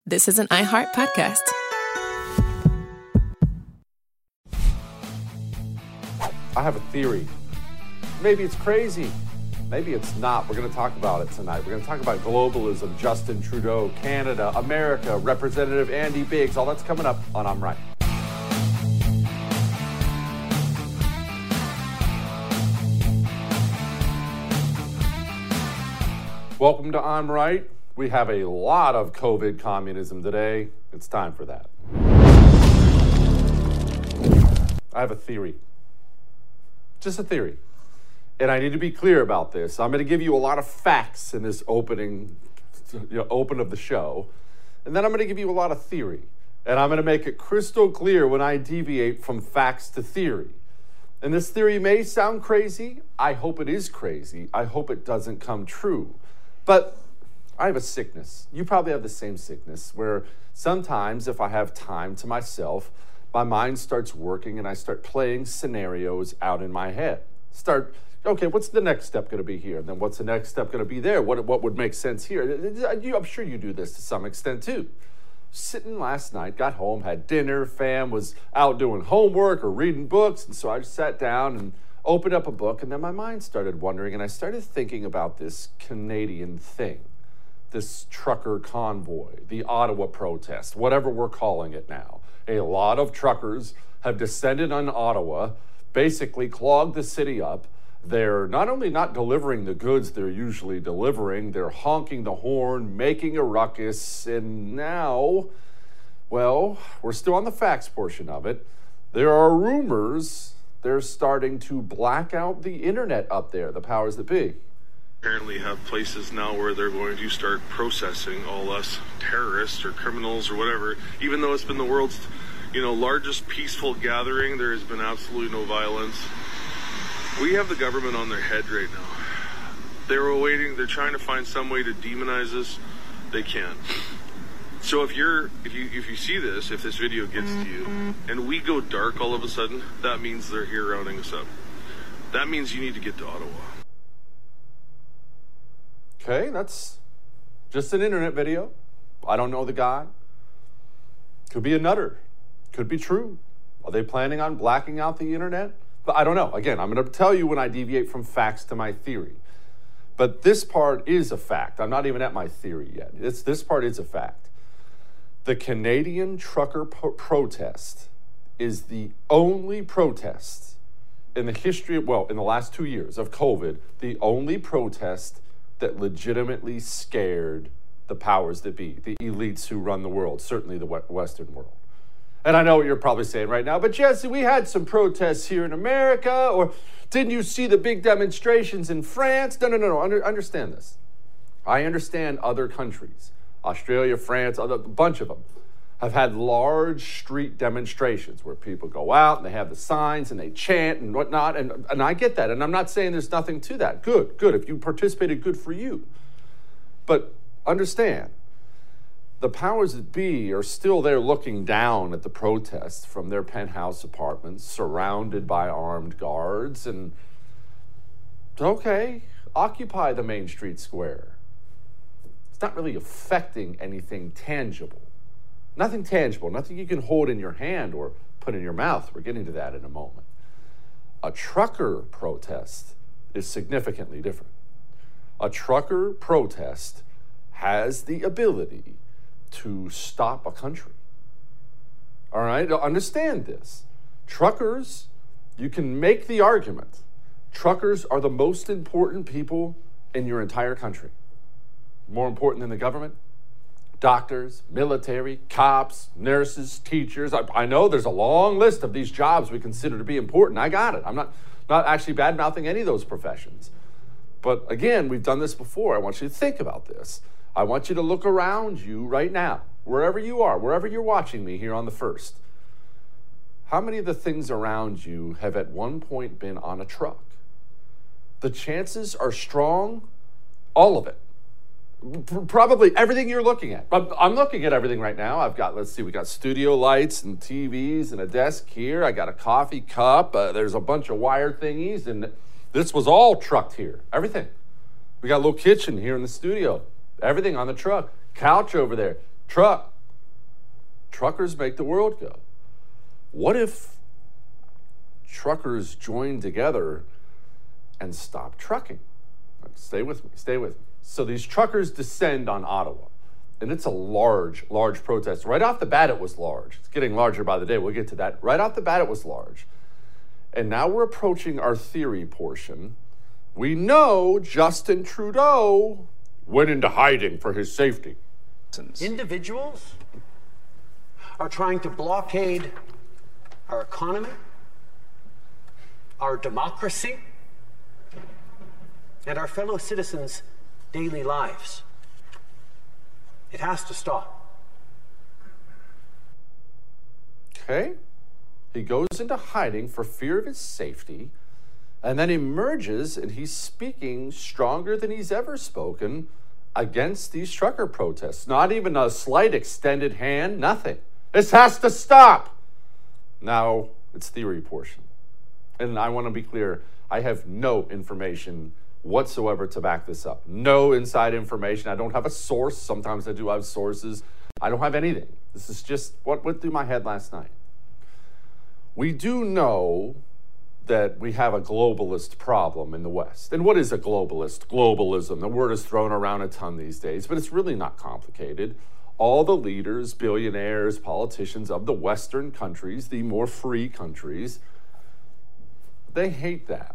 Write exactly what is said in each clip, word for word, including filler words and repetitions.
This is an iHeart podcast. I have a theory. Maybe it's crazy. Maybe it's not. We're going to talk about it tonight. We're going to talk about globalism, Justin Trudeau, Canada, America, Representative Andy Biggs. All that's coming up on I'm Right. Welcome to I'm Right. We have a lot of COVID communism today. It's time for that. I have a theory. Just a theory. And I need to be clear about this. I'm going to give you a lot of facts in this opening, you know, open of the show. And then I'm going to give you a lot of theory. And I'm going to make it crystal clear when I deviate from facts to theory. And this theory may sound crazy. I hope it is crazy. I hope it doesn't come true. But I have a sickness. You probably have the same sickness where sometimes if I have time to myself, my mind starts working and I start playing scenarios out in my head. Start, okay, what's the next step going to be here? And then what's the next step going to be there? What, what would make sense here? I'm sure you do this to some extent too. Sitting last night, got home, had dinner, fam was out doing homework or reading books. And so I just sat down and opened up a book, and then my mind started wandering and I started thinking about this Canadian thing. This trucker convoy, the Ottawa protest, whatever we're calling it now. A lot of truckers have descended on Ottawa, basically clogged the city up. They're not only not delivering the goods they're usually delivering, they're honking the horn, making a ruckus, and now, well, we're still on the facts portion of it. There are rumors they're starting to black out the internet up there, the powers that be. Apparently have places now where they're going to start processing all us terrorists or criminals or whatever. Even though it's been the world's, you know, largest peaceful gathering, there has been absolutely no violence. We have the government on their head right now. They're waiting, they're trying to find some way to demonize us. They can't. So if you're, if you, if you see this, if this video gets to you, and we go dark all of a sudden, that means they're here rounding us up. That means you need to get to Ottawa. Okay, that's just an internet video. I don't know the guy. Could be a nutter. Could be true. Are they planning on blacking out the internet? But I don't know. Again, I'm going to tell you when I deviate from facts to my theory. But this part is a fact. I'm not even at my theory yet. It's, this part is a fact. The Canadian trucker po- protest is the only protest in the history of, well, in the last two years of COVID, the only protest that legitimately scared the powers that be, the elites who run the world, certainly the Western world. And I know what you're probably saying right now, but Jesse, we had some protests here in America, or didn't you see the big demonstrations in France? No, no, no, no, Under, understand this. I understand other countries, Australia, France, other, a bunch of them, have had large street demonstrations where people go out and they have the signs and they chant and whatnot. And, and I get that. And I'm not saying there's nothing to that. Good, good. If you participated, good for you. But understand, the powers that be are still there looking down at the protests from their penthouse apartments, surrounded by armed guards. And okay, occupy the main street square. It's not really affecting anything tangible. Nothing tangible, nothing you can hold in your hand or put in your mouth. We're getting to that in a moment. A trucker protest is significantly different. A trucker protest has the ability to stop a country. All right, understand this. Truckers, you can make the argument, truckers are the most important people in your entire country. More important than the government. Doctors, military, cops, nurses, teachers. I, I know there's a long list of these jobs we consider to be important. I got it. I'm not, not actually bad-mouthing any of those professions. But again, we've done this before. I want you to think about this. I want you to look around you right now, wherever you are, wherever you're watching me here on the first. How many of the things around you have at one point been on a truck? The chances are strong, all of it. Probably everything you're looking at. I'm looking at everything right now. I've got, let's see, we got studio lights and T Vs and a desk here. I got a coffee cup. Uh, there's a bunch of wire thingies, and this was all trucked here. Everything. We got a little kitchen here in the studio. Everything on the truck. Couch over there. Truck. truckers make the world go. What if truckers join together and stop trucking? Stay with me, stay with me. So these truckers descend on Ottawa, and it's a large, large protest. Right off the bat, it was large. It's getting larger by the day. We'll get to that. Right off the bat, it was large. And now we're approaching our theory portion. We know Justin Trudeau went into hiding for his safety. Individuals are trying to blockade our economy, our democracy, and our fellow citizens' daily lives. It has to stop. Okay. He goes into hiding for fear of his safety, and then emerges, and he's speaking stronger than he's ever spoken against these trucker protests. Not even a slight extended hand, nothing. This has to stop. Now, it's theory portion. And I want to be clear, I have no information whatsoever to back this up. No inside information. I don't have a source. Sometimes I do have sources. I don't have anything. This is just what went through my head last night. We do know that we have a globalist problem in the West. And what is a globalist? Globalism. The word is thrown around a ton these days, but it's really not complicated. All the leaders, billionaires, politicians of the Western countries, the more free countries, they hate that.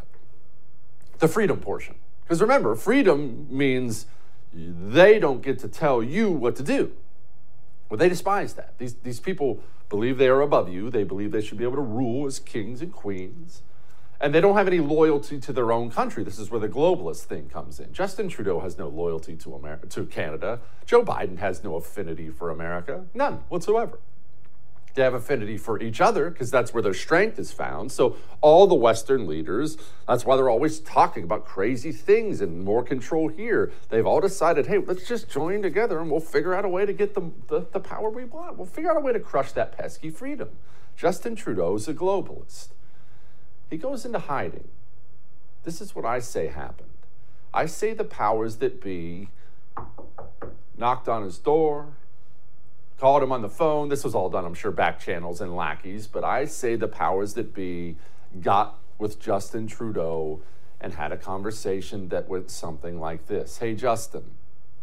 The freedom portion. Because remember, freedom means they don't get to tell you what to do. Well, they despise that. These, these people believe they are above you. They believe they should be able to rule as kings and queens. And they don't have any loyalty to their own country. This is where the globalist thing comes in. Justin Trudeau has no loyalty to America, to Canada. Joe Biden has no affinity for America. None whatsoever. They have affinity for each other because that's where their strength is found. So all the Western leaders, that's why they're always talking about crazy things and more control here. They've all decided, hey, let's just join together and we'll figure out a way to get the, the, the power we want. We'll figure out a way to crush that pesky freedom. Justin Trudeau is a globalist. He goes into hiding. This is what I say happened. I say the powers that be knocked on his door, called him on the phone. This was all done, I'm sure, back channels and lackeys. But I say the powers that be got with Justin Trudeau and had a conversation that went something like this. Hey, Justin,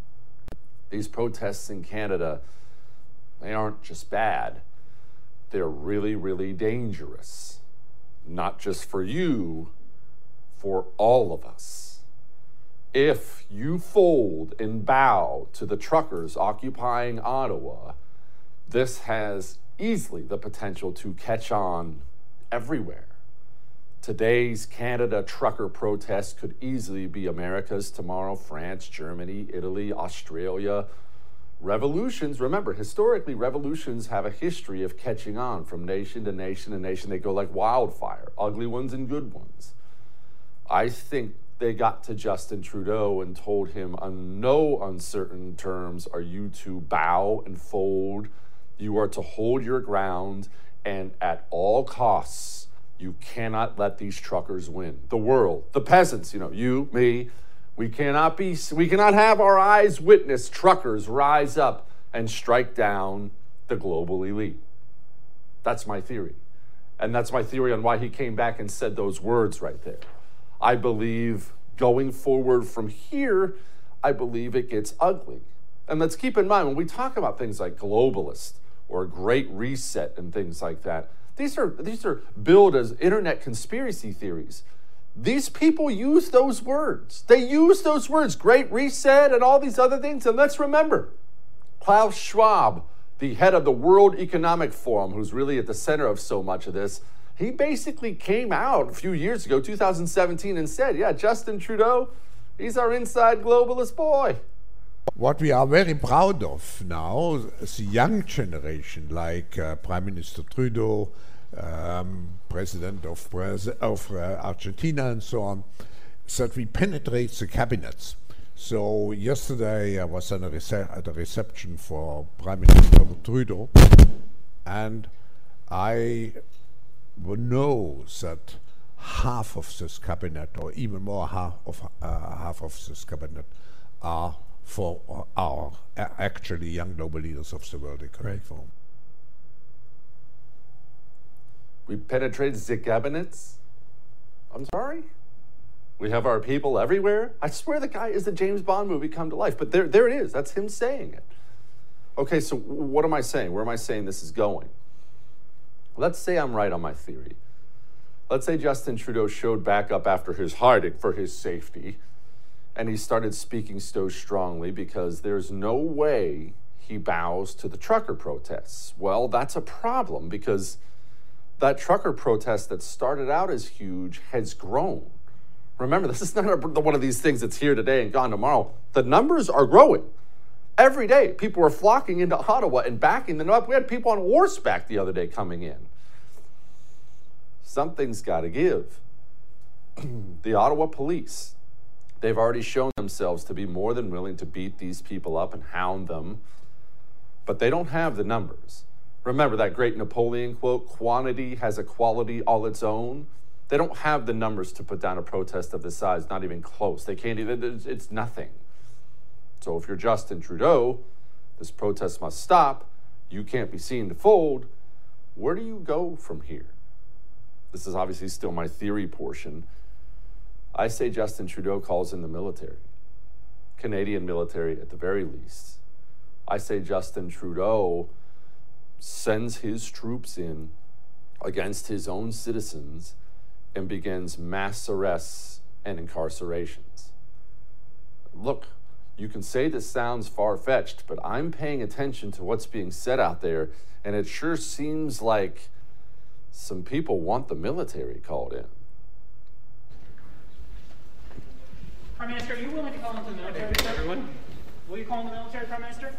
these protests in Canada, they aren't just bad. They're really, really dangerous. Not just for you, for all of us. If you fold and bow to the truckers occupying Ottawa, this has easily the potential to catch on everywhere. Today's Canada trucker protest could easily be America's tomorrow, France, Germany, Italy, Australia. Revolutions, remember, historically, revolutions have a history of catching on from nation to nation to nation. They go like wildfire, ugly ones and good ones. I think they got to Justin Trudeau and told him on no uncertain terms are you to bow and fold. You are to hold your ground, and at all costs, you cannot let these truckers win. The world, the peasants, you know, you, me, we cannot be, we cannot have our eyes witness truckers rise up and strike down the global elite. That's my theory. And that's my theory on why he came back and said those words right there. I believe going forward from here, I believe it gets ugly. And let's keep in mind, when we talk about things like globalist or Great Reset and things like that, these are, these are billed as internet conspiracy theories. These people use those words. They use those words, Great Reset and all these other things. And let's remember, Klaus Schwab, the head of the World Economic Forum, who's really at the center of so much of this, he basically came out a few years ago, two thousand seventeen, and said, yeah, Justin Trudeau, he's our inside globalist boy. What we are very proud of now, the young generation, like uh, Prime Minister Trudeau, um, President of, of uh, Argentina and so on, is that we penetrate the cabinets. So yesterday I was at a, rece at a reception for Prime Minister Trudeau, and I know that half of this cabinet, or even more half of, uh, half of this cabinet, are for our uh, actually young global leaders of the World Economic Forum. We penetrated the cabinets. I'm sorry? We have our people everywhere. I swear the guy is a James Bond movie come to life, but there, there it is. That's him saying it. Okay, so what am I saying? Where am I saying this is going? Let's say I'm right on my theory. Let's say Justin Trudeau showed back up after his hiding for his safety, and he started speaking so strongly because there's no way he bows to the trucker protests. Well, that's a problem because that trucker protest that started out as huge has grown. Remember, this is not a, one of these things that's here today and gone tomorrow. The numbers are growing. Every day, people are flocking into Ottawa and backing them up. We had people on horseback the other day coming in. Something's got to give. The Ottawa police, they've already shown themselves to be more than willing to beat these people up and hound them, but they don't have the numbers. Remember that great Napoleon quote, quantity has a quality all its own? They don't have the numbers to put down a protest of this size, not even close. They can't even, it's nothing. So if you're Justin Trudeau, this protest must stop. You can't be seen to fold. Where do you go from here? This is obviously still my theory portion. I say Justin Trudeau calls in the military, Canadian military at the very least. I say Justin Trudeau sends his troops in against his own citizens and begins mass arrests and incarcerations. Look, you can say this sounds far-fetched, but I'm paying attention to what's being said out there, and it sure seems like some people want the military called in. Prime Minister, are you willing to call into the military, sir? Everyone? Will you call in the military, Prime Minister?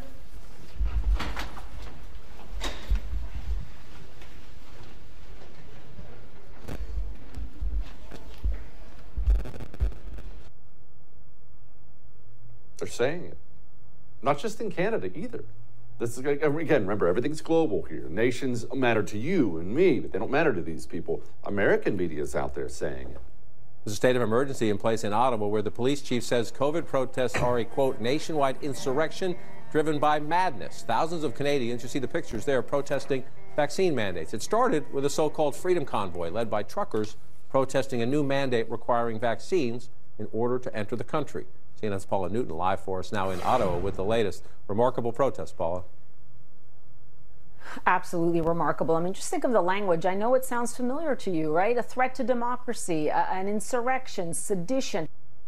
They're saying it. Not just in Canada either. This is, again, remember, everything's global here. Nations matter to you and me, but they don't matter to these people. American media is out there saying it. There's a state of emergency in place in Ottawa where the police chief says COVID protests are a, quote, nationwide insurrection driven by madness. Thousands of Canadians, you see the pictures there, protesting vaccine mandates. It started with a so-called Freedom Convoy led by truckers protesting a new mandate requiring vaccines in order to enter the country. C N N's Paula Newton live for us now in Ottawa with the latest. Remarkable protest, Paula. Absolutely remarkable. I mean, just think of the language. I know it sounds familiar to you, right? A threat to democracy, a, an insurrection, sedition.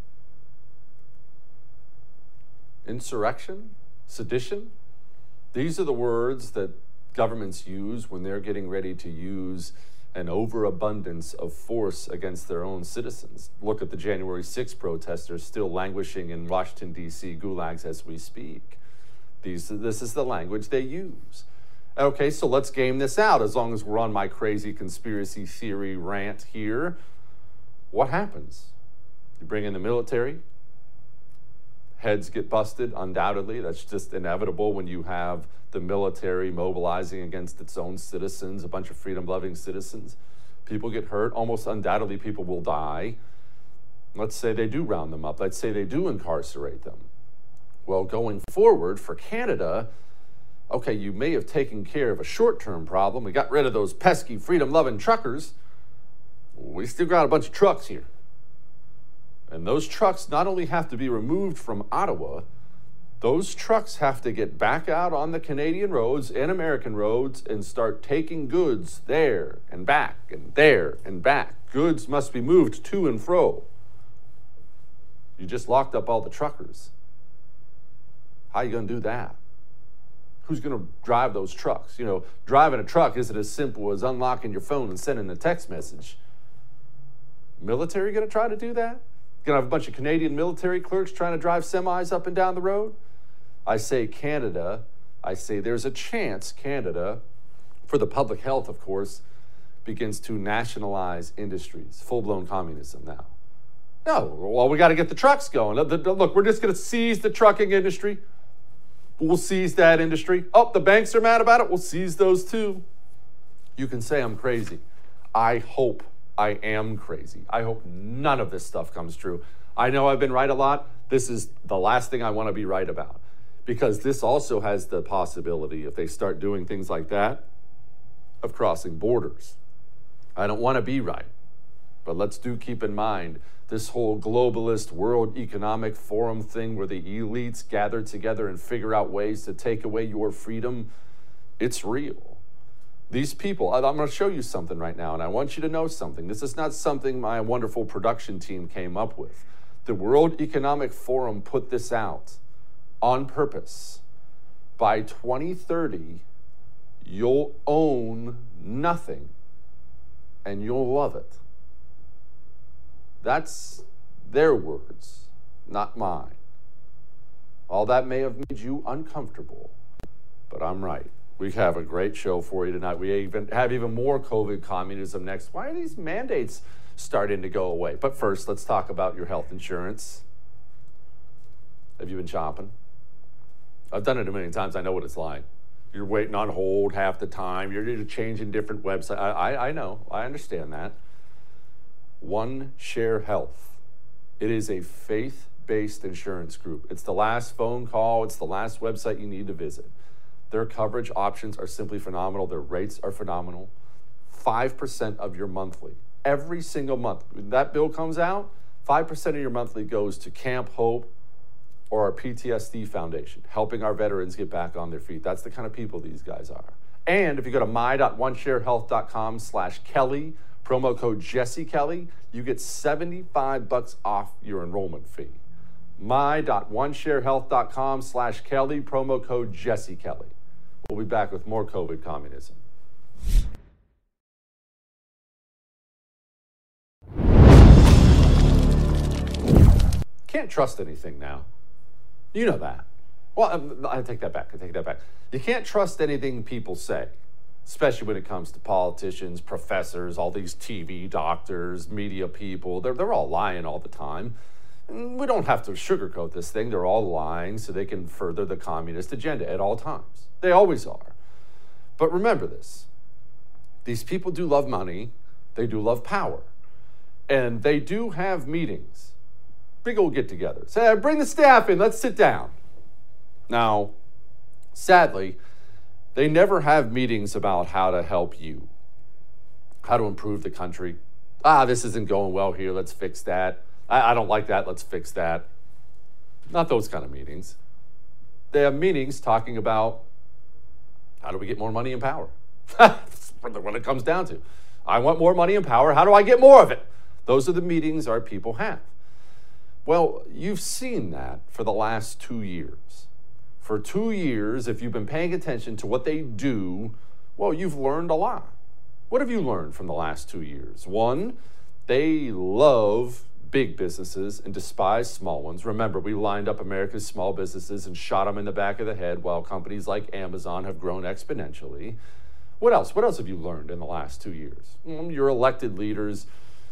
Insurrection? Sedition? These are the words that governments use when they're getting ready to use an overabundance of force against their own citizens. Look at the January sixth protesters still languishing in Washington, D C gulags as we speak. These, this is the language they use. Okay, so let's game this out as long as we're on my crazy conspiracy theory rant here. What happens? You bring in the military, heads get busted, undoubtedly. That's just inevitable when you have the military mobilizing against its own citizens, a bunch of freedom-loving citizens. People get hurt. Almost undoubtedly, people will die. Let's say they do round them up. Let's say they do incarcerate them. Well, going forward for Canada, okay, you may have taken care of a short-term problem. We got rid of those pesky freedom-loving truckers. We still got a bunch of trucks here. And those trucks not only have to be removed from Ottawa, those trucks have to get back out on the Canadian roads and American roads and start taking goods there and back and there and back. Goods must be moved to and fro. You just locked up all the truckers. How are you going to do that? Who's going to drive those trucks? You know, driving a truck isn't as simple as unlocking your phone and sending a text message. Military going to try to do that? Going to have a bunch of Canadian military clerks trying to drive semis up and down the road? I say Canada, I say there's a chance Canada, for the public health, of course, begins to nationalize industries. Full-blown communism now. No, well, we got to get the trucks going. Look, we're just going to seize the trucking industry. We'll seize that industry. Oh, the banks are mad about it. We'll seize those too. You can say I'm crazy. I hope I am crazy. I hope none of this stuff comes true. I know I've been right a lot. This is the last thing I want to be right about, because this also has the possibility, if they start doing things like that, of crossing borders. I don't want to be right, but let's do keep in mind this whole globalist World Economic Forum thing where the elites gather together and figure out ways to take away your freedom. It's real. These people, I'm going to show you something right now, and I want you to know something. This is not something my wonderful production team came up with. The World Economic Forum put this out on purpose. By twenty thirty, you'll own nothing, and you'll love it. That's their words, not mine. All that may have made you uncomfortable, but I'm right. We have a great show for you tonight. We even have even more COVID communism next. Why are these mandates starting to go away? But first, let's talk about your health insurance. Have you been shopping? I've done it a million times. I know what it's like. You're waiting on hold half the time. You're, you're changing different websites. I, I, I know. I understand that. One Share Health. It is a faith-based insurance group. It's the last phone call. It's the last website you need to visit. Their coverage options are simply phenomenal. Their rates are phenomenal. five percent of your monthly. Every single month. When that bill comes out, five percent of your monthly goes to Camp Hope or our P T S D Foundation, helping our veterans get back on their feet. That's the kind of people these guys are. And if you go to my dot one share health dot com slash Kelly, promo code Jesse Kelly, you get seventy-five bucks off your enrollment fee. my dot one share health dot com slash Kelly, promo code Jesse Kelly. We'll be back with more COVID communism. Can't trust anything now. You know that. Well, I take that back. I take that back. You can't trust anything people say, especially when it comes to politicians, professors, all these T V doctors, media people. They're, they're all lying all the time. We don't have to sugarcoat this thing. They're all lying so they can further the communist agenda at all times. They always are. But remember this. These people do love money. They do love power. And they do have meetings. Big old get-together. Say, bring the staff in. Let's sit down. Now, sadly, they never have meetings about how to help you, how to improve the country. Ah, this isn't going well here. Let's fix that. I, I don't like that. Let's fix that. Not those kind of meetings. They have meetings talking about how do we get more money and power. That's what it comes down to. I want more money and power. How do I get more of it? Those are the meetings our people have. Well, you've seen that for the last two years. For two years, if you've been paying attention to what they do, well, you've learned a lot. What have you learned from the last two years? One, they love big businesses and despise small ones. Remember, we lined up America's small businesses and shot them in the back of the head while companies like Amazon have grown exponentially. What else? What else have you learned in the last two years? Your elected leaders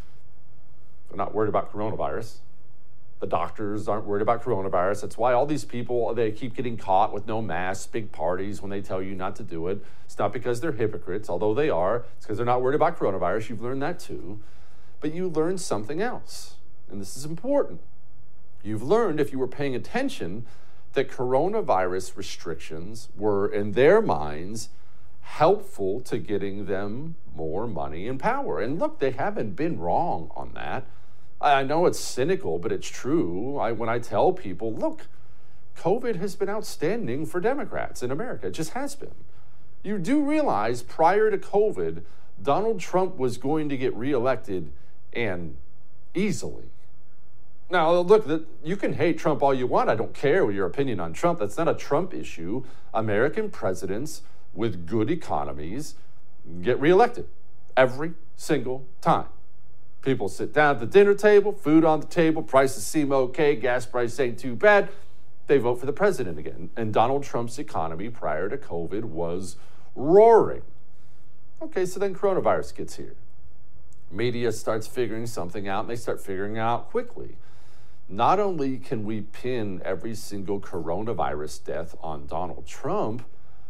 are not worried about coronavirus. The doctors aren't worried about coronavirus. That's why all these people, they keep getting caught with no masks, big parties when they tell you not to do it. It's not because they're hypocrites, although they are. It's because they're not worried about coronavirus. You've learned that too. But you learned something else, and this is important. You've learned, if you were paying attention, that coronavirus restrictions were, in their minds, helpful to getting them more money and power. And look, they haven't been wrong on that. I know it's cynical, but it's true. I, when I tell people, look, COVID has been outstanding for Democrats in America. It just has been. You do realize prior to COVID, Donald Trump was going to get reelected, and easily. Now, look, you can hate Trump all you want. I don't care your opinion on Trump. That's not a Trump issue. American presidents with good economies get reelected every single time. People sit down at the dinner table, food on the table, prices seem okay, gas price ain't too bad. They vote for the president again. And Donald Trump's economy prior to COVID was roaring. Okay, so then coronavirus gets here. Media starts figuring something out, and they start figuring out quickly. Not only can we pin every single coronavirus death on Donald Trump,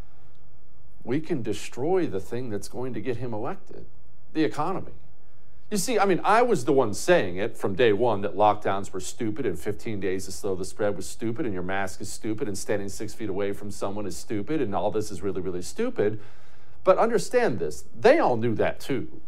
we can destroy the thing that's going to get him elected, the economy. You see, I mean, I was the one saying it from day one that lockdowns were stupid and fifteen days to slow the spread was stupid and your mask is stupid and standing six feet away from someone is stupid and all this is really, really stupid. But understand this, they all knew that too.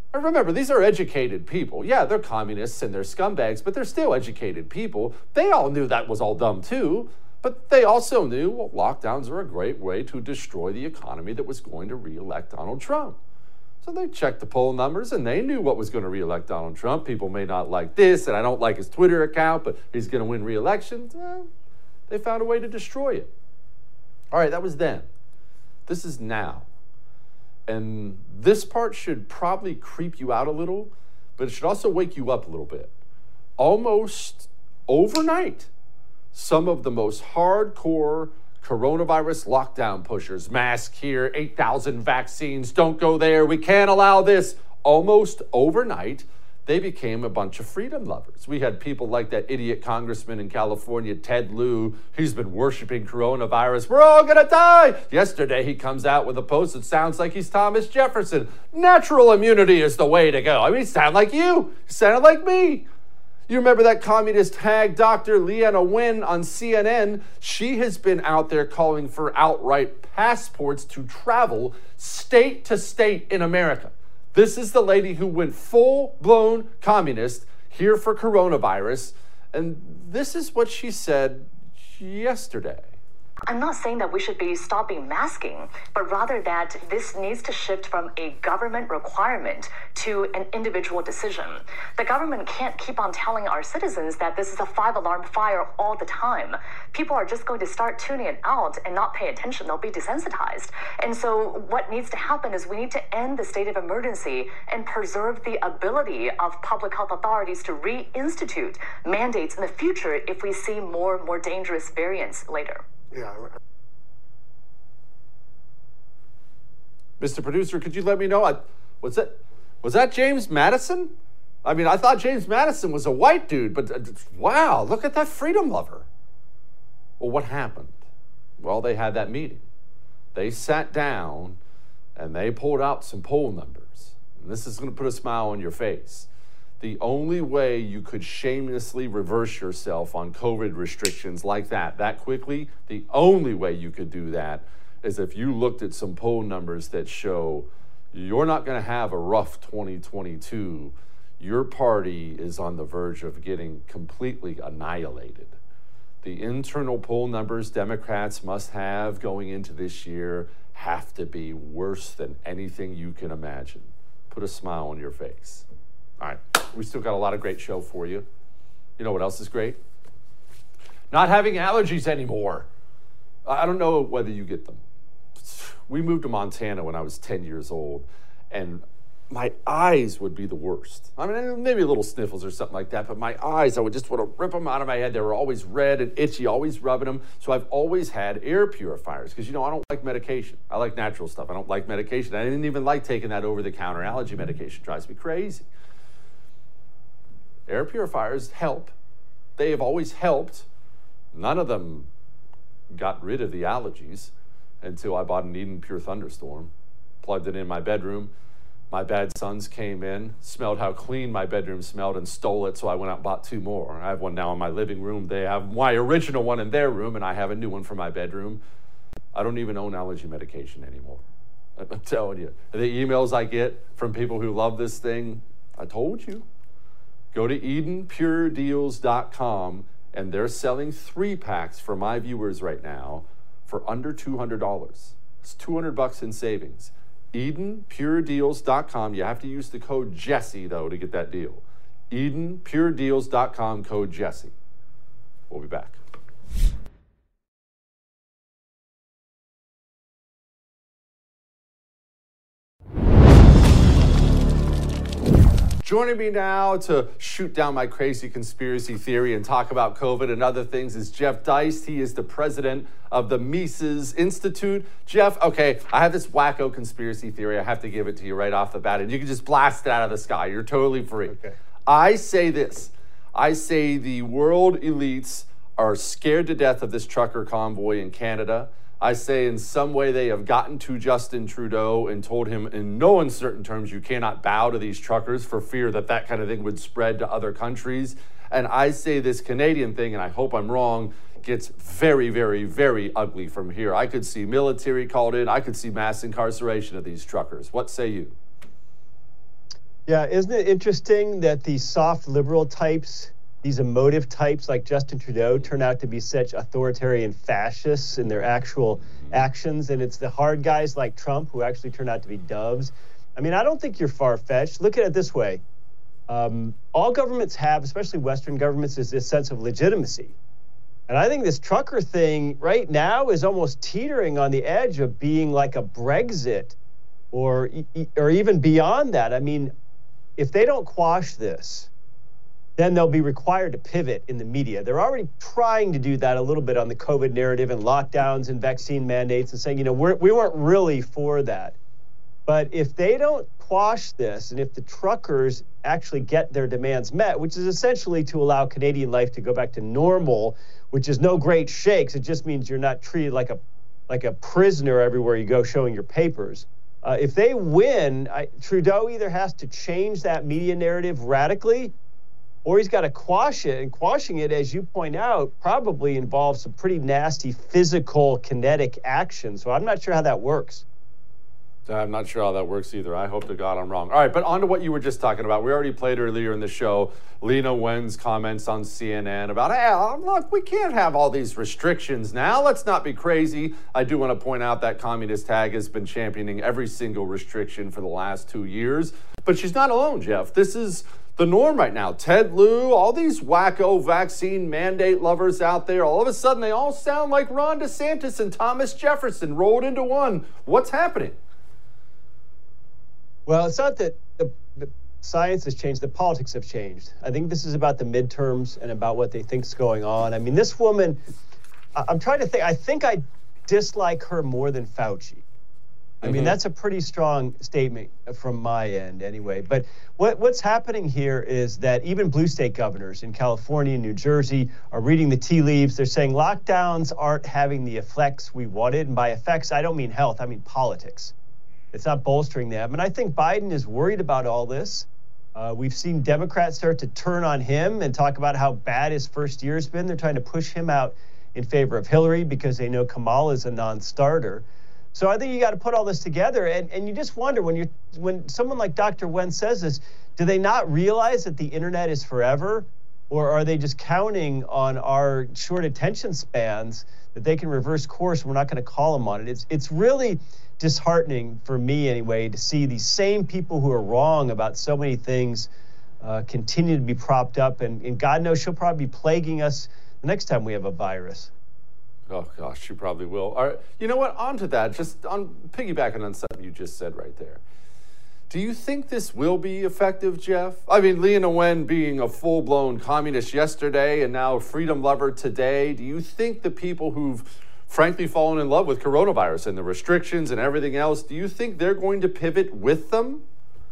And remember, these are educated people. Yeah, they're communists and they're scumbags, but they're still educated people. They all knew that was all dumb too, but they also knew, well, lockdowns are a great way to destroy the economy that was going to re-elect Donald Trump. So they checked the poll numbers and they knew what was going to re-elect Donald Trump. People may not like this, and I don't like his Twitter account, but he's going to win re-election. Well, they found a way to destroy it. All right, that was then. This is now. And this part should probably creep you out a little, but it should also wake you up a little bit. Almost overnight, some of the most hardcore coronavirus lockdown pushers, mask here, eight thousand vaccines, don't go there, we can't allow this. Almost overnight, they became a bunch of freedom lovers. We had people like that idiot congressman in California, Ted Lieu. He's been worshiping coronavirus. We're all gonna die. Yesterday, he comes out with a post that sounds like he's Thomas Jefferson. Natural immunity is the way to go. I mean, he sounded like you. He sounded like me. You remember that communist hag, Doctor Leana Wen on C N N? She has been out there calling for outright passports to travel state to state in America. This is the lady who went full-blown communist here for coronavirus, and this is what she said yesterday. I'm not saying that we should be stopping masking, but rather that this needs to shift from a government requirement to an individual decision. The government can't keep on telling our citizens that this is a five-alarm fire all the time. People are just going to start tuning it out and not pay attention. They'll be desensitized. And so what needs to happen is we need to end the state of emergency and preserve the ability of public health authorities to reinstitute mandates in the future if we see more and more dangerous variants later. Yeah. Mister Producer, could you let me know? I, was that was that James Madison? I mean, I thought James Madison was a white dude, but uh, wow, look at that freedom lover. Well, what happened? Well, they had that meeting. They sat down and they pulled out some poll numbers. And this is going to put a smile on your face. The only way you could shamelessly reverse yourself on COVID restrictions like that, that quickly, the only way you could do that is if you looked at some poll numbers that show you're not going to have a rough twenty twenty-two. Your party is on the verge of getting completely annihilated. The internal poll numbers Democrats must have going into this year have to be worse than anything you can imagine. Put a smile on your face. All right, we still got a lot of great show for you. You know what else is great? Not having allergies anymore. I don't know whether you get them. We moved to Montana when I was ten years old, and my eyes would be the worst. I mean, maybe a little sniffles or something like that, but my eyes, I would just want to rip them out of my head. They were always red and itchy, always rubbing them. So I've always had air purifiers because, you know, I don't like medication. I like natural stuff. I don't like medication. I didn't even like taking that over-the-counter allergy medication. It drives me crazy. Air purifiers help. They have always helped. None of them got rid of the allergies until I bought an Eden Pure Thunderstorm, plugged it in my bedroom. My bad sons came in, smelled how clean my bedroom smelled, and stole it, so I went out and bought two more. I have one now in my living room. They have my original one in their room, and I have a new one for my bedroom. I don't even own allergy medication anymore. I'm telling you. The emails I get from people who love this thing, I told you. Go to Eden Pure Deals dot com, and they're selling three packs for my viewers right now for under two hundred dollars. It's two hundred bucks in savings. Eden Pure Deals dot com. You have to use the code Jesse, though, to get that deal. Eden Pure Deals dot com, code Jesse. We'll be back. Joining me now to shoot down my crazy conspiracy theory and talk about COVID and other things is Jeff Deist. He is the president of the Mises Institute. Jeff, okay, I have this wacko conspiracy theory. I have to give it to you right off the bat, and you can just blast it out of the sky. You're totally free. Okay. I say this. I say the world elites are scared to death of this trucker convoy in Canada. I say in some way they have gotten to Justin Trudeau and told him in no uncertain terms you cannot bow to these truckers for fear that that kind of thing would spread to other countries. And I say this Canadian thing, and I hope I'm wrong, gets very, very, very ugly from here. I could see military called in. I could see mass incarceration of these truckers. What say you? Yeah, isn't it interesting that these soft liberal types, these emotive types like Justin Trudeau, turn out to be such authoritarian fascists in their actual actions, and it's the hard guys like Trump who actually turn out to be doves? I mean, I don't think you're far-fetched. Look at it this way. Um, all governments have, especially Western governments, is this sense of legitimacy. And I think this trucker thing right now is almost teetering on the edge of being like a Brexit or, or even beyond that. I mean, if they don't quash this, then they'll be required to pivot in the media. They're already trying to do that a little bit on the COVID narrative and lockdowns and vaccine mandates and saying, you know, we're, we weren't really for that. But if they don't quash this, and if the truckers actually get their demands met, which is essentially to allow Canadian life to go back to normal, which is no great shakes, it just means you're not treated like a like a prisoner everywhere you go showing your papers. Uh, if they win, I, Trudeau either has to change that media narrative radically, or he's got to quash it. And quashing it, as you point out, probably involves some pretty nasty physical kinetic action. So I'm not sure how that works. I'm not sure how that works either. I hope to God I'm wrong. All right, but on to what you were just talking about. We already played earlier in the show Leana Wen's comments on C N N about, hey, look, we can't have all these restrictions now. Let's not be crazy. I do want to point out that Communist Tag has been championing every single restriction for the last two years. But she's not alone, Jeff. This is the norm right now. Ted Lieu, all these wacko vaccine mandate lovers out there, all of a sudden they all sound like Ron DeSantis and Thomas Jefferson rolled into one. What's happening? Well, it's not that the, the science has changed, the politics have changed. I think this is about the midterms and about what they think is going on. I mean, this woman, I'm trying to think, I think I dislike her more than Fauci. I mm-hmm. mean, that's a pretty strong statement from my end anyway. But what, what's happening here is that even blue state governors in California and New Jersey are reading the tea leaves. They're saying lockdowns aren't having the effects we wanted. And by effects, I don't mean health, I mean politics. It's not bolstering them. And I think Biden is worried about all this. Uh, we've seen Democrats start to turn on him and talk about how bad his first year has been. They're trying to push him out in favor of Hillary because they know Kamala is a non-starter. So I think you got to put all this together. And, and you just wonder when, you're, when someone like Doctor Wen says this, do they not realize that the internet is forever? Or are they just counting on our short attention spans that they can reverse course? We're not going to call them on it. It's, it's really disheartening for me anyway to see these same people who are wrong about so many things uh, continue to be propped up, and, and God knows she'll probably be plaguing us the next time we have a virus. Oh gosh, she probably will. All right, you know what, on to that, just on piggybacking on something you just said right there. Do you think this will be effective, Jeff? I mean, Leana Wen being a full-blown communist yesterday and now a freedom lover today, do you think the people who've frankly fallen in love with coronavirus and the restrictions and everything else, do you think they're going to pivot with them?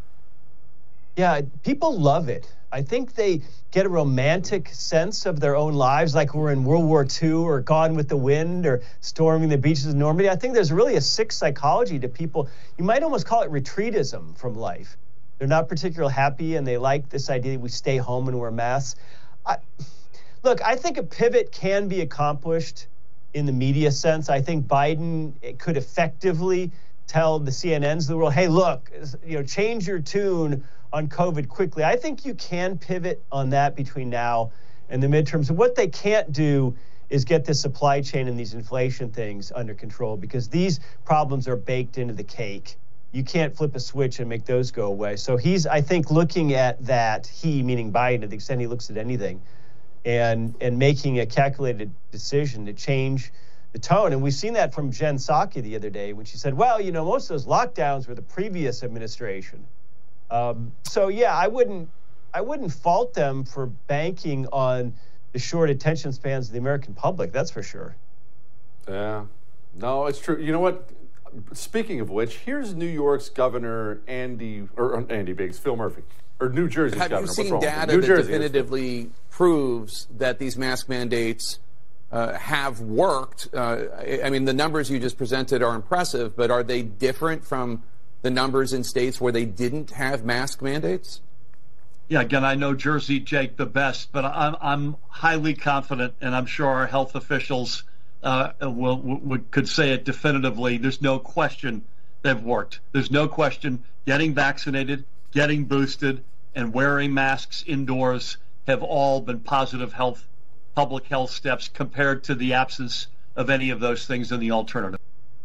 Yeah, people love it. I think they get a romantic sense of their own lives, like we're in World War Two or Gone with the Wind or storming the beaches of Normandy. I think there's really a sick psychology to people. You might almost call it retreatism from life. They're not particularly happy and they like this idea that we stay home and wear masks. I, look, I think a pivot can be accomplished in the media sense. I think Biden could effectively tell the C N Ns of the world, hey, look, you know, change your tune on COVID quickly. I think you can pivot on that between now and the midterms. And what they can't do is get the supply chain and these inflation things under control, because these problems are baked into the cake. You can't flip a switch and make those go away. So he's, I think, looking at that, he, meaning Biden, to the extent he looks at anything, and and making a calculated decision to change the tone. And we've seen that from Jen Psaki the other day when she said, well, you know, most of those lockdowns were the previous administration. Um, so, yeah, I wouldn't I wouldn't fault them for banking on the short attention spans of the American public. That's for sure. Yeah, no, it's true. You know what? Speaking of which, here's New York's Governor Andy, or Andy Biggs, Phil Murphy, or New Jersey's Have governor. Have you seen data New that Jersey definitively proves that these mask mandates uh, have worked? Uh, I mean, the numbers you just presented are impressive, but are they different from the numbers in states where they didn't have mask mandates? Yeah, again, I know Jersey, Jake, the best, but I'm I'm highly confident, and I'm sure our health officials uh, will would could say it definitively. There's no question they've worked. There's no question getting vaccinated, getting boosted, and wearing masks indoors have all been positive health, public health steps compared to the absence of any of those things in the alternative.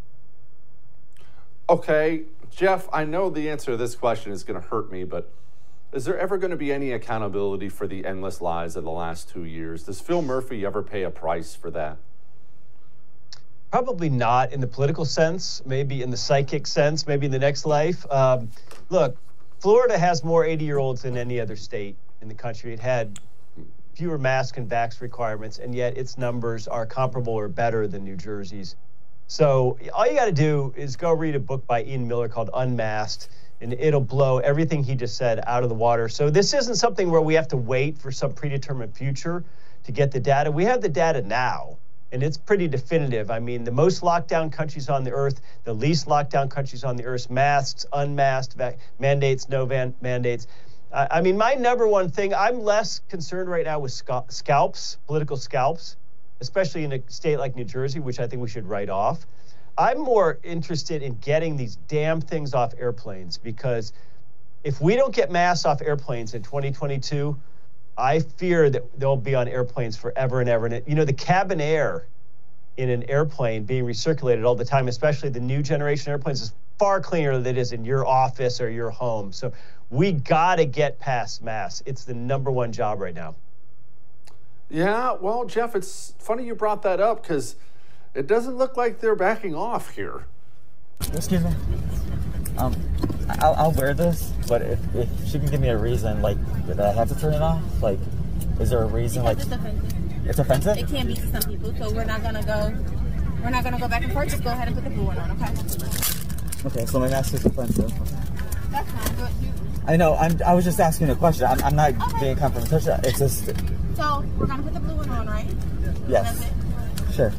Okay, Jeff, I know the answer to this question is going to hurt me, but is there ever going to be any accountability for the endless lies of the last two years? Does Phil Murphy ever pay a price for that? Probably not in the political sense, maybe in the psychic sense, maybe in the next life. Um, look, Florida has more eighty-year-olds than any other state in the country. It had fewer mask and vax requirements, and yet its numbers are comparable or better than New Jersey's. So all you got to do is go read a book by Ian Miller called Unmasked, and it'll blow everything he just said out of the water. So this isn't something where we have to wait for some predetermined future to get the data. We have the data now, and it's pretty definitive. I mean, the most lockdown countries on the earth, the least lockdown countries on the earth, masks, unmasked, vac- mandates, no van- mandates. I, I mean, my number one thing, I'm less concerned right now with scal- scalps, political scalps, especially in a state like New Jersey, which I think we should write off. I'm more interested in getting these damn things off airplanes, because if we don't get masks off airplanes in twenty twenty-two, I fear that they'll be on airplanes forever and ever. And, it, you know, the cabin air in an airplane being recirculated all the time, especially the new generation airplanes, is far cleaner than it is in your office or your home. So we got to get past masks. It's the number one job right now. Yeah, well, Jeff, it's funny you brought that up, because it doesn't look like they're backing off here. Excuse me. Um, I'll, I'll wear this, but if, if she can give me a reason, like, that I have to turn it off, like, is there a reason, Because like... it's offensive. It's offensive? It can be to some people, so we're not gonna go, we're not gonna go back and forth. Just go ahead and put the blue one on, okay? Okay, so my mask is offensive. That's fine, but you... I know, I'm, I was just asking a question. I'm, I'm not Okay. being confrontational. It's just... So, we're gonna put the blue one on, right? Yes. That's it? Sure.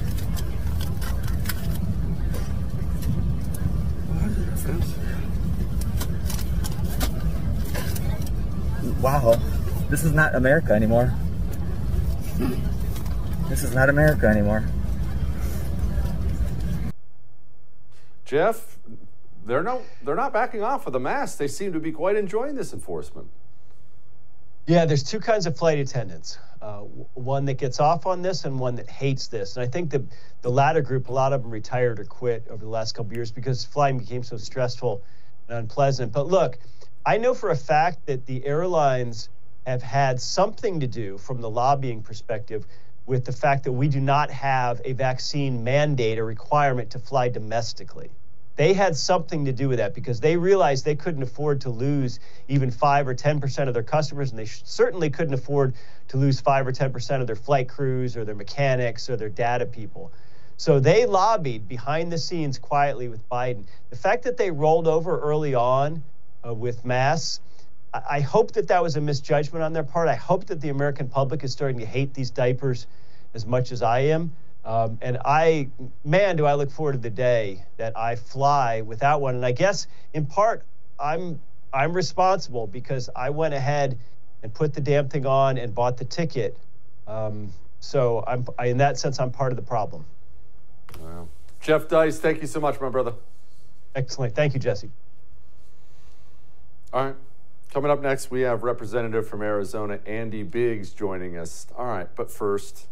Wow, this is not America anymore. This is not America anymore. Jeff, they're no, they're not backing off of the mask. They seem to be quite enjoying this enforcement. Yeah, there's two kinds of flight attendants. Uh, one that gets off on this and one that hates this. And I think the, the latter group, a lot of them retired or quit over the last couple of years because flying became so stressful and unpleasant. But look, I know for a fact that the airlines have had something to do from the lobbying perspective with the fact that we do not have a vaccine mandate or requirement to fly domestically. They had something to do with that because they realized they couldn't afford to lose even five or ten percent of their customers, and they sh- certainly couldn't afford to lose five or ten percent of their flight crews or their mechanics or their data people. So they lobbied behind the scenes quietly with Biden. The fact that they rolled over early on uh, with masks, I-, I hope that that was a misjudgment on their part. I hope that the American public is starting to hate these diapers as much as I am. Um, and I, man, do I look forward to the day that I fly without one. And I guess in part, I'm I'm responsible because I went ahead and put the damn thing on and bought the ticket. Um, so I'm, I, in that sense, I'm part of the problem. Wow. Jeff Deist, thank you so much, my brother. Excellent. Thank you, Jesse. All right. Coming up next, we have Representative from Arizona, Andy Biggs, joining us. All right, but first,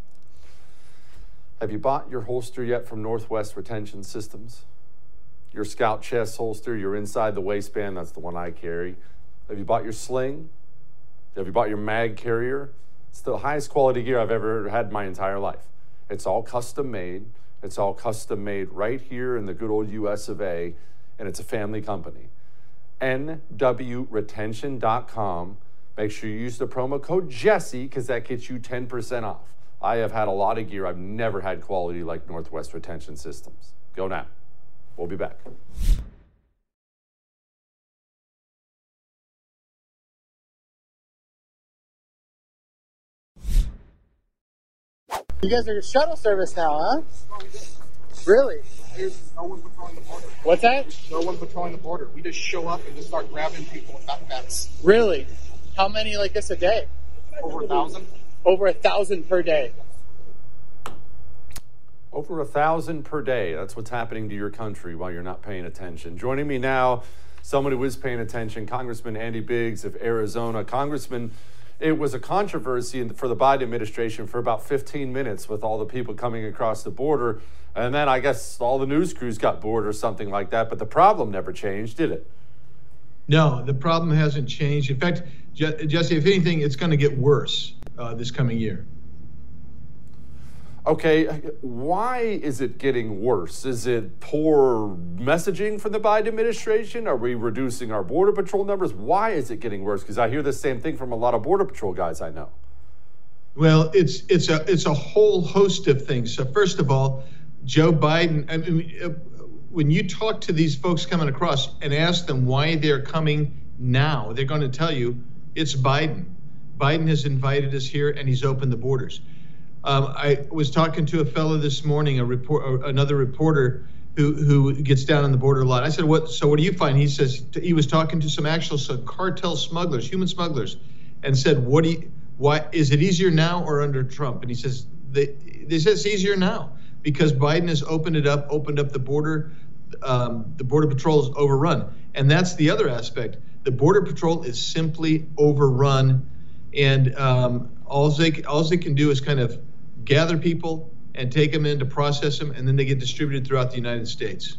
have you bought your holster yet from Northwest Retention Systems? Your Scout chest holster, your inside the waistband, that's the one I carry. Have you bought your sling? Have you bought your mag carrier? It's the highest quality gear I've ever had in my entire life. It's all custom made. It's all custom made right here in the good old U S of A, and it's a family company. N W retention dot com. Make sure you use the promo code Jesse because that gets you ten percent off. I have had a lot of gear. I've never had quality like Northwest Retention Systems. Go now. We'll be back. You guys are shuttle service now, huh? Really? There's no one patrolling the border. What's that? No one patrolling the border. We just show up and just start grabbing people with backpacks. Really? How many like this a day? Over a thousand. Over a thousand per day. Over a thousand per day. That's what's happening to your country while you're not paying attention. Joining me now Somebody was paying attention. Congressman Andy Biggs of Arizona. Congressman, it was a controversy for the Biden administration for about fifteen minutes with all the people coming across the border. And then I guess all the news crews got bored or something like that. But the problem never changed, did it? No, the problem hasn't changed. In fact, Je- Jesse, if anything, it's going to get worse uh, this coming year. Okay, why is it getting worse? Is it poor messaging from the Biden administration? Are we reducing our Border Patrol numbers? Why is it getting worse? Because I hear the same thing from a lot of Border Patrol guys I know. Well, it's it's a it's a whole host of things. So first of all, Joe Biden, I mean, when you talk to these folks coming across and ask them why they're coming now, they're going to tell you it's Biden. Biden has invited us here and he's opened the borders. Um, I was talking to a fellow this morning, a report, another reporter who who gets down on the border a lot. I said, "What? So what do you find?" He says he was talking to some actual some cartel smugglers, human smugglers, and said, "What do you? Why is it easier now or under Trump?" And he says, "They they said it's easier now because Biden has opened it up, opened up the border. Um, the Border Patrol is overrun, and that's the other aspect. The Border Patrol is simply overrun, and um, all they all they can do is kind of gather people and take them in to process them, and then they get distributed throughout the United States."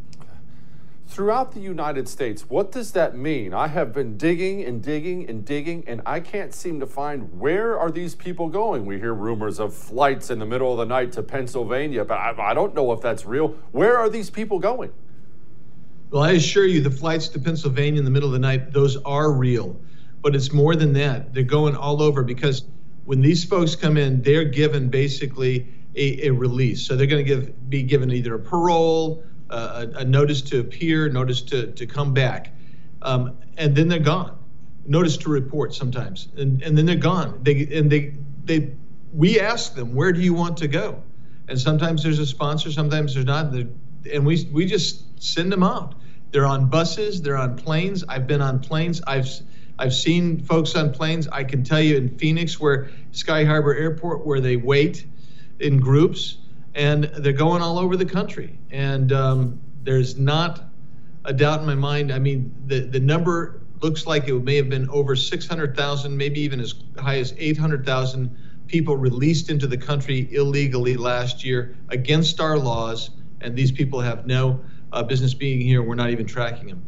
Throughout the United States, what does that mean? I have been digging and digging and digging, and I can't seem to find where are these people going. We hear rumors of flights in the middle of the night to Pennsylvania, but I, I don't know if that's real. Where are these people going? Well, I assure you, the flights to Pennsylvania in the middle of the night, those are real. But it's more than that. They're going all over because when these folks come in, they're given basically a, a release. So they're going to give be given either a parole, uh, a, a notice to appear, notice to, to come back, um, and then they're gone. Notice to report sometimes, and, and then they're gone. They and they they we ask them, where do you want to go? And sometimes there's a sponsor, sometimes there's not. And we we just send them out. They're on buses, they're on planes. I've been on planes. I've I've seen folks on planes. I can tell you in Phoenix, where Sky Harbor Airport, where they wait in groups, and they're going all over the country. And um, there's not a doubt in my mind. I mean, the, the number looks like it may have been over six hundred thousand, maybe even as high as eight hundred thousand people released into the country illegally last year against our laws. And these people have no uh, business being here. We're not even tracking them.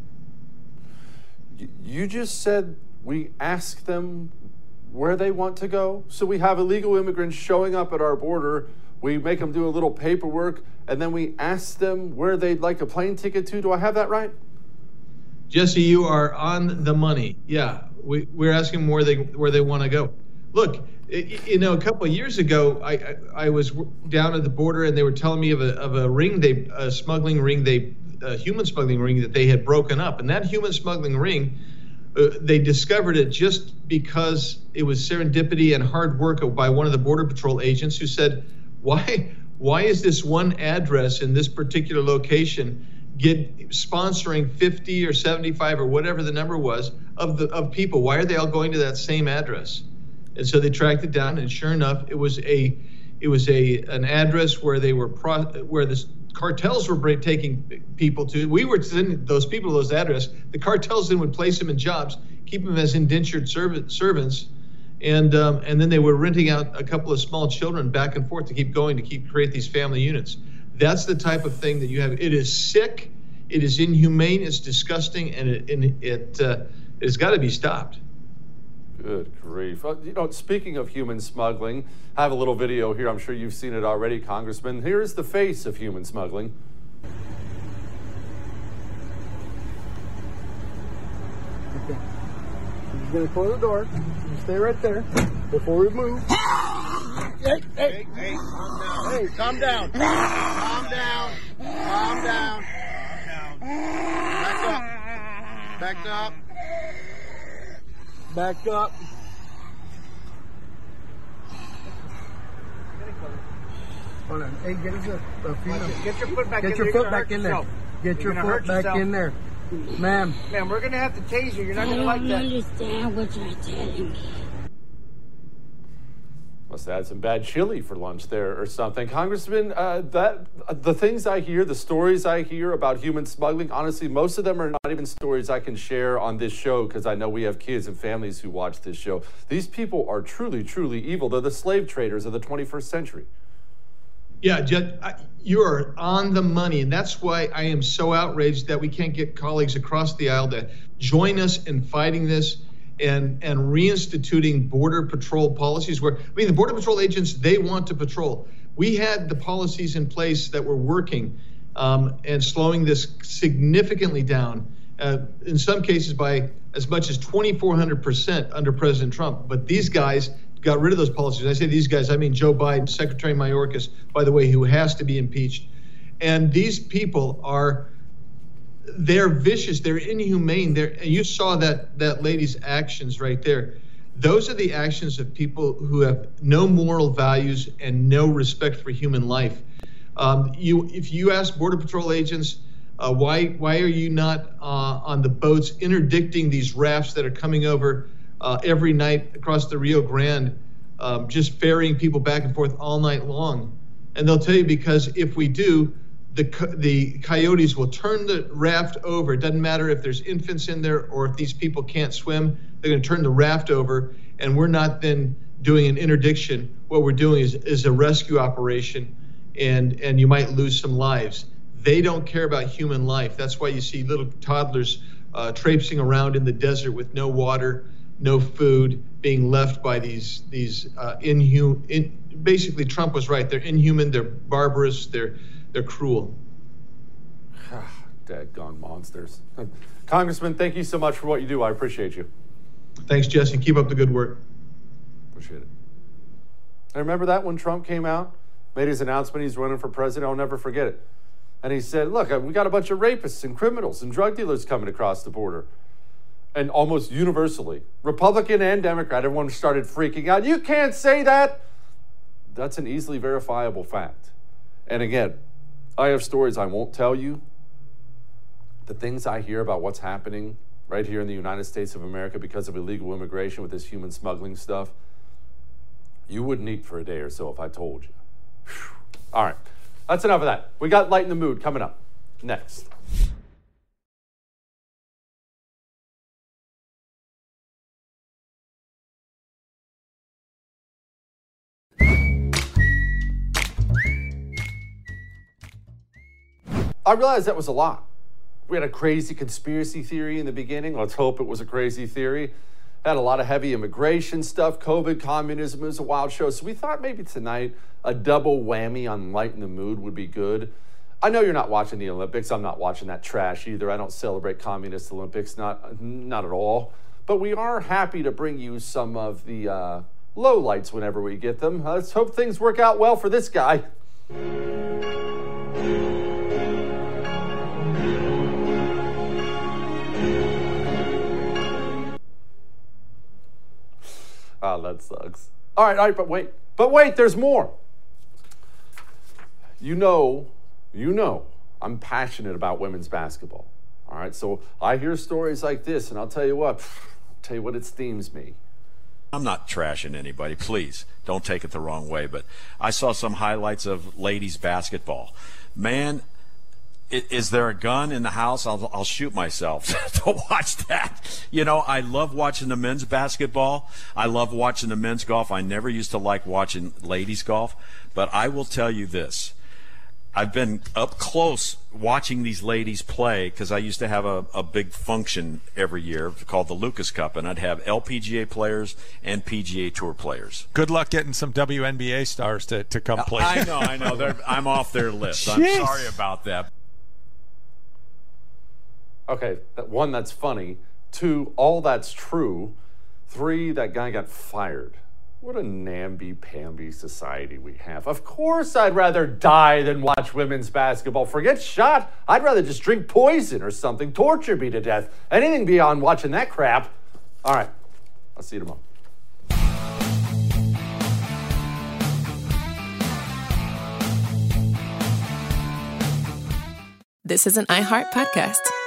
You just said we ask them where they want to go. So we have illegal immigrants showing up at our border. We make them do a little paperwork, and then we ask them where they'd like a plane ticket to. Do I have that right? Jesse, you are on the money. Yeah, we, we're asking them where they where they want to go. Look, it, you know, a couple of years ago, I, I I was down at the border, and they were telling me of a of a ring they a smuggling ring they. A human smuggling ring that they had broken up. And that human smuggling ring, uh, they discovered it just because it was serendipity and hard work by one of the Border Patrol agents who said, why, why is this one address in this particular location get sponsoring fifty or seventy-five or whatever the number was of the of people? Why are they all going to that same address? And so they tracked it down, and sure enough, it was a it was a an address where they were pro, where this cartels were taking people to. We were sending those people to those addresses. The cartels then would place them in jobs, keep them as indentured servant, servants, and um, and then they were renting out a couple of small children back and forth to keep going, to keep create these family units. That's the type of thing that you have. It is sick, it is inhumane, it's disgusting, and it and it uh, it's got to be stopped. Good grief. Uh, you know, speaking of human smuggling, I have a little video here. I'm sure you've seen it already, Congressman. Here is the face of human smuggling. Okay. I'm just going to close the door. You stay right there before we move. Hey, hey, hey, hey, calm down. Calm down. Calm down. Calm down. Back up. Back up. Back up. Hold on. Hey, get your, uh, get your foot back get in your there. Foot back in there. Get your foot back yourself. in there. Ma'am. Ma'am, we're going to have to tase you. You're not going to like that. I don't understand what you're telling me. Must have had some bad chili for lunch there or something. Congressman, uh, that uh, the things I hear, the stories I hear about human smuggling, honestly, most of them are not even stories I can share on this show because I know we have kids and families who watch this show. These people are truly, truly evil. They're the slave traders of the twenty-first century. Yeah, Jed, I, you are on the money, and that's why I am so outraged that we can't get colleagues across the aisle to join us in fighting this and and reinstituting Border Patrol policies where, I mean, the Border Patrol agents, they want to patrol. We had the policies in place that were working um, and slowing this significantly down, uh, in some cases by as much as twenty-four hundred percent under President Trump. But these guys got rid of those policies. I say these guys, I mean Joe Biden, Secretary Mayorkas, by the way, who has to be impeached. And these people are, they're vicious, they're inhumane. They're, and you saw that that lady's actions right there. Those are the actions of people who have no moral values and no respect for human life. Um, you, if you ask Border Patrol agents, uh, why why are you not uh, on the boats interdicting these rafts that are coming over uh, every night across the Rio Grande, um, just ferrying people back and forth all night long? And they'll tell you, because if we do, the the coyotes will turn the raft over. It doesn't matter if there's infants in there or if these people can't swim, they're going to turn the raft over, and we're not then doing an interdiction. What we're doing is, is a rescue operation, and, and you might lose some lives. They don't care about human life. That's why you see little toddlers uh, traipsing around in the desert with no water, no food, being left by these, these uh, inhuman, in, basically Trump was right. They're inhuman, they're barbarous, they're They're cruel. Daggone monsters. Congressman, thank you so much for what you do. I appreciate you. Thanks, Jesse. Keep up the good work. Appreciate it. I remember that when Trump came out, made his announcement he's running for president. I'll never forget it. And he said, look, we got a bunch of rapists and criminals and drug dealers coming across the border. And almost universally, Republican and Democrat, everyone started freaking out. You can't say that. That's an easily verifiable fact. And again, I have stories I won't tell you. The things I hear about what's happening right here in the United States of America because of illegal immigration with this human smuggling stuff, you wouldn't eat for a day or so if I told you. Whew. All right, that's enough of that. We got Lighten the Mood coming up next. I realized that was a lot. We had a crazy conspiracy theory in the beginning. Let's hope it was a crazy theory. Had a lot of heavy immigration stuff. COVID, communism, it was a wild show. So we thought maybe tonight a double whammy on Lighten the Mood would be good. I know you're not watching the Olympics. I'm not watching that trash either. I don't celebrate communist Olympics, not, not at all. But we are happy to bring you some of the uh, lowlights whenever we get them. Let's hope things work out well for this guy. Oh, that sucks. All right, all right, but wait. But wait, there's more. You know, you know, I'm passionate about women's basketball. All right, so I hear stories like this, and I'll tell you what, I'll tell you what, it steams me. I'm not trashing anybody, please. Don't take it the wrong way, but I saw some highlights of ladies basketball. Man, is there a gun in the house? I'll, I'll shoot myself to watch that. You know, I love watching the men's basketball. I love watching the men's golf. I never used to like watching ladies golf, but I will tell you this. I've been up close watching these ladies play because I used to have a, a big function every year called the Lucas Cup, and I'd have L P G A players and P G A Tour players. Good luck getting some W N B A stars to, to come play. I know, I know. They're, I'm off their list. I'm Jeez. sorry about that. Okay, that one, that's funny. Two, all that's true. Three, that guy got fired. What a namby-pamby society we have. Of course I'd rather die than watch women's basketball. Forget shot. I'd rather just drink poison or something, torture me to death. Anything beyond watching that crap. All right, I'll see you tomorrow. This is an iHeart podcast.